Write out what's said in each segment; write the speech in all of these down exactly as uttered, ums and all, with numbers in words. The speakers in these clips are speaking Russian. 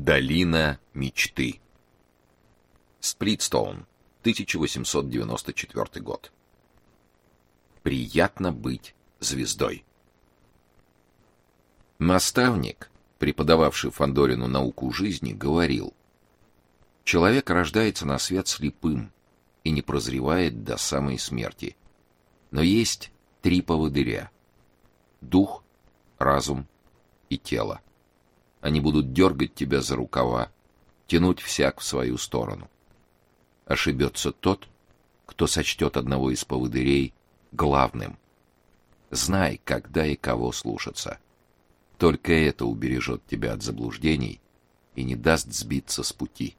Долина мечты. Сплитстоун, тысяча восемьсот девяносто четвёртый год. Приятно быть звездой. Наставник, преподававший Фандорину науку жизни, говорил: человек рождается на свет слепым и не прозревает до самой смерти. Но есть три поводыря: дух, разум и тело. Они будут дергать тебя за рукава, тянуть всяк в свою сторону. Ошибется тот, кто сочтет одного из поводырей главным. Знай, когда и кого слушаться. Только это убережет тебя от заблуждений и не даст сбиться с пути.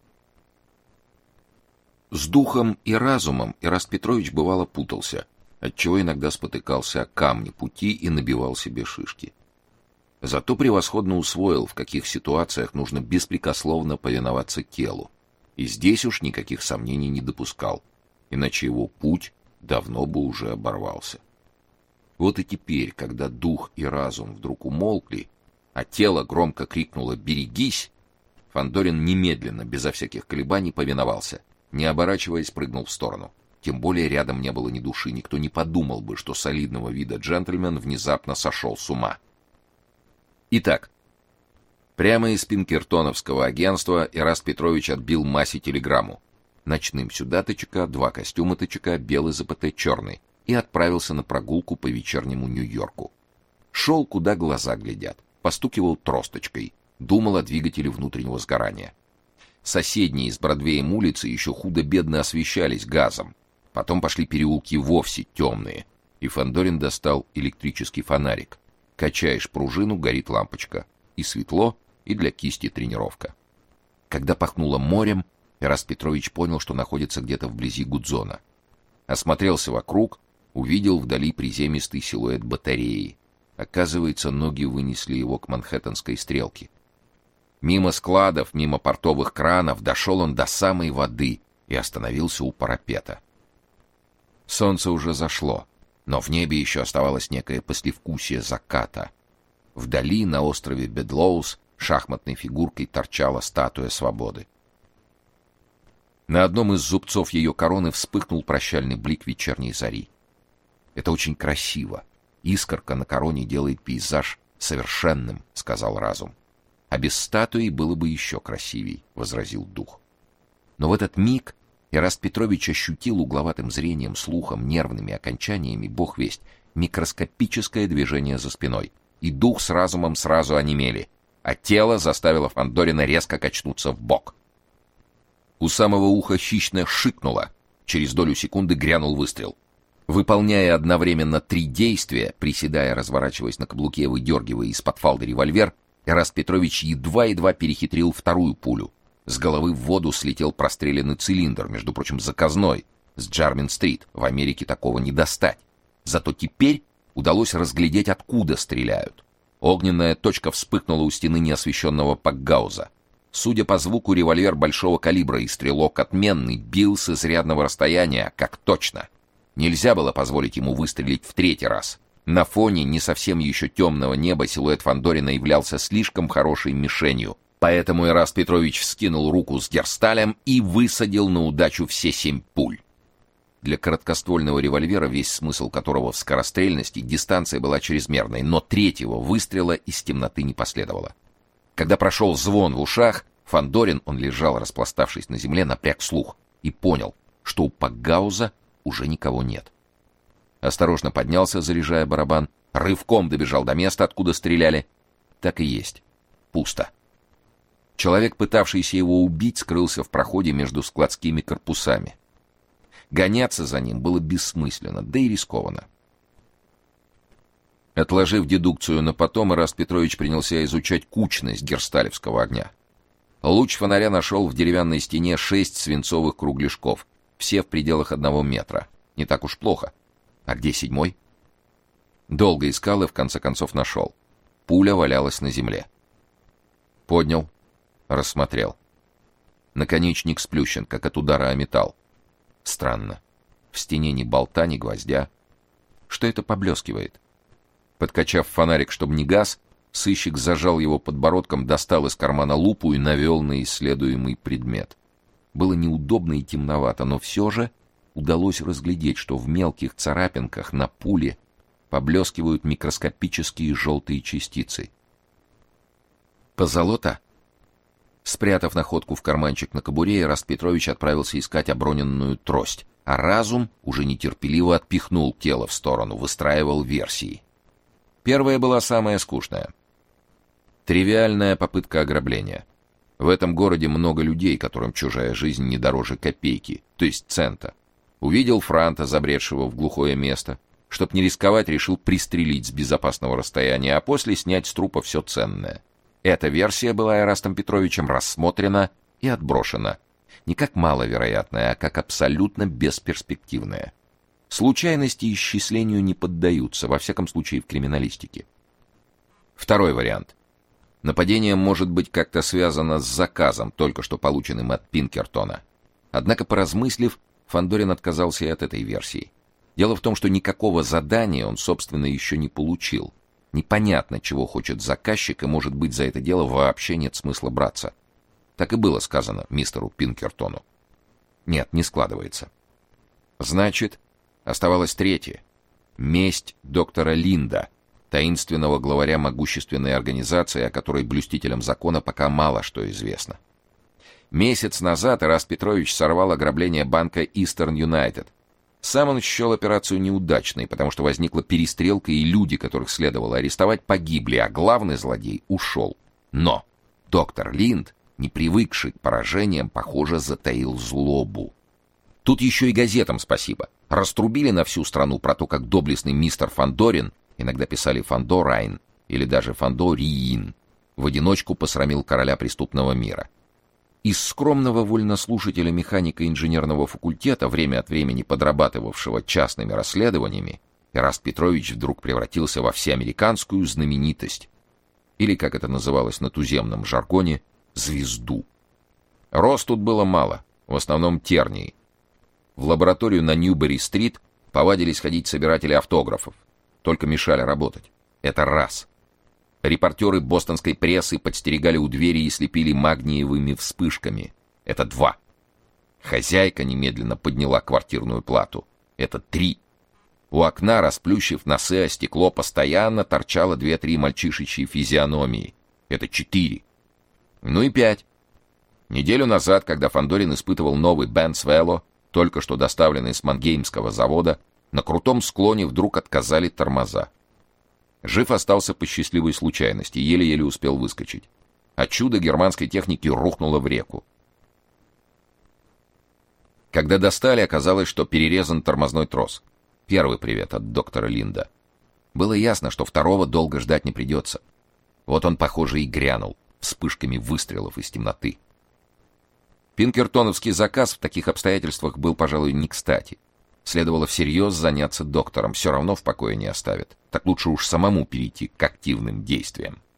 С духом и разумом Ираст Петрович бывало путался, отчего иногда спотыкался о камни пути и набивал себе шишки. Зато превосходно усвоил, в каких ситуациях нужно беспрекословно повиноваться телу, и здесь уж никаких сомнений не допускал, иначе его путь давно бы уже оборвался. Вот и теперь, когда дух и разум вдруг умолкли, а тело громко крикнуло «берегись!», Фандорин немедленно, безо всяких колебаний, повиновался, не оборачиваясь, прыгнул в сторону. Тем более рядом не было ни души, никто не подумал бы, что солидного вида джентльмен внезапно сошел с ума. Итак, прямо из пинкертоновского агентства Ираст Петрович отбил Масе телеграмму: ночным сюда ТЧК, два костюма ТЧК, белый ЗПТ, черный, и отправился на прогулку по вечернему Нью-Йорку. Шел, куда глаза глядят, постукивал тросточкой, думал о двигателе внутреннего сгорания. Соседние с Бродвеем улицы еще худо-бедно освещались газом, потом пошли переулки вовсе темные, и Фандорин достал электрический фонарик. Качаешь пружину — горит лампочка. И светло, и для кисти тренировка. Когда пахнуло морем, Ираст Петрович понял, что находится где-то вблизи Гудзона. Осмотрелся вокруг, увидел вдали приземистый силуэт батареи. Оказывается, ноги вынесли его к Манхэттенской стрелке. Мимо складов, мимо портовых кранов дошел он до самой воды и остановился у парапета. Солнце уже зашло, но в небе еще оставалось некое послевкусие заката. Вдали, на острове Бедлоус, шахматной фигуркой торчала статуя свободы. На одном из зубцов ее короны вспыхнул прощальный блик вечерней зари. «Это очень красиво. Искорка на короне делает пейзаж совершенным», — сказал разум. «А без статуи было бы еще красивей», — возразил дух. Но в этот миг Ираст Петрович ощутил угловатым зрением, слухом, нервными окончаниями, бог весть, микроскопическое движение за спиной, и дух с разумом сразу онемели, а тело заставило Фандорина резко качнуться вбок. У самого уха хищно шикнуло, через долю секунды грянул выстрел. Выполняя одновременно три действия, приседая, разворачиваясь на каблуке, выдергивая из-под фалды револьвер, Ираст Петрович едва-едва перехитрил вторую пулю. С головы в воду слетел простреленный цилиндр, между прочим, заказной, с Джармин-стрит. В Америке такого не достать. Зато теперь удалось разглядеть, откуда стреляют. Огненная точка вспыхнула у стены неосвещенного пакгауза. Судя по звуку, револьвер большого калибра, и стрелок отменный, бил с изрядного расстояния, как точно. Нельзя было позволить ему выстрелить в третий раз. На фоне не совсем еще темного неба силуэт Фандорина являлся слишком хорошей мишенью. Поэтому Ираст Петрович вскинул руку с герсталем и высадил на удачу все семь пуль. Для короткоствольного револьвера, весь смысл которого в скорострельности, дистанция была чрезмерной, но третьего выстрела из темноты не последовало. Когда прошел звон в ушах, Фандорин, он лежал, распластавшись на земле, напряг слух и понял, что у пакгауза уже никого нет. Осторожно поднялся, заряжая барабан, рывком добежал до места, откуда стреляли. Так и есть. Пусто. Человек, пытавшийся его убить, скрылся в проходе между складскими корпусами. Гоняться за ним было бессмысленно, да и рискованно. Отложив дедукцию на потом, Ираст Петрович принялся изучать кучность герсталевского огня. Луч фонаря нашел в деревянной стене шесть свинцовых кругляшков, все в пределах одного метра. Не так уж плохо. А где седьмой? Долго искал и в конце концов нашел. Пуля валялась на земле. Поднял. Рассмотрел. Наконечник сплющен, как от удара о металл. Странно. В стене ни болта, ни гвоздя. Что это поблескивает? Подкачав фонарик, чтобы не гас, Сыщик зажал его подбородком, достал из кармана лупу и навел на исследуемый предмет. Было неудобно и темновато, но все же удалось разглядеть, что в мелких царапинках на пуле поблескивают микроскопические желтые частицы. Позолота? Спрятав находку в карманчик на кобуре, Эраст Петрович отправился искать оброненную трость, а разум уже нетерпеливо отпихнул тело в сторону, выстраивал версии. Первая была самая скучная. Тривиальная попытка ограбления. В этом городе много людей, которым чужая жизнь не дороже копейки, то есть цента. Увидел франта, забредшего в глухое место. Чтоб не рисковать, решил пристрелить с безопасного расстояния, а после снять с трупа все ценное. Эта версия была Эрастом Петровичем рассмотрена и отброшена. Не как маловероятная, а как абсолютно бесперспективная. Случайности исчислению не поддаются, во всяком случае в криминалистике. Второй вариант. Нападение может быть как-то связано с заказом, только что полученным от Пинкертона. Однако, поразмыслив, Фандорин отказался и от этой версии. Дело в том, что никакого задания он, собственно, еще не получил. Непонятно, чего хочет заказчик, и, может быть, за это дело вообще нет смысла браться. Так и было сказано мистеру Пинкертону. Нет, не складывается. Значит, оставалось третье. Месть доктора Линда, таинственного главаря могущественной организации, о которой блюстителям закона пока мало что известно. Месяц назад Эраст Петрович сорвал ограбление банка Eastern United. Сам он счел операцию неудачной, потому что возникла перестрелка, и люди, которых следовало арестовать, погибли, а главный злодей ушел. Но доктор Линд, не привыкший к поражениям, похоже, затаил злобу. Тут еще и газетам спасибо. Раструбили на всю страну про то, как доблестный мистер Фандорин, иногда писали Фандорайн или даже Фандориин, в одиночку посрамил короля преступного мира. Из скромного вольнослушателя механика инженерного факультета, время от времени подрабатывавшего частными расследованиями, Эраст Петрович вдруг превратился во всеамериканскую знаменитость, или, как это называлось на туземном жаргоне, звезду. Роз тут было мало, в основном тернии. В лабораторию на Ньюбери-стрит повадились ходить собиратели автографов, только мешали работать. Это раз. Репортеры бостонской прессы подстерегали у двери и слепили магниевыми вспышками. Это два. Хозяйка немедленно подняла квартирную плату. Это три. У окна, расплющив носы о стекло, постоянно торчало две-три мальчишечьи физиономии. Это четыре. Ну и пять. Неделю назад, когда Фандорин испытывал новый Бенц Вело, только что доставленный с Мангеймского завода, на крутом склоне вдруг отказали тормоза. Жив остался по счастливой случайности, еле-еле успел выскочить. А чудо германской техники рухнуло в реку. Когда достали, оказалось, что перерезан тормозной трос. Первый привет от доктора Линда. Было ясно, что второго долго ждать не придется. Вот он, похоже, и грянул вспышками выстрелов из темноты. Пинкертоновский заказ в таких обстоятельствах был, пожалуй, не кстати. Следовало всерьез заняться доктором, все равно в покое не оставит. Так лучше уж самому перейти к активным действиям.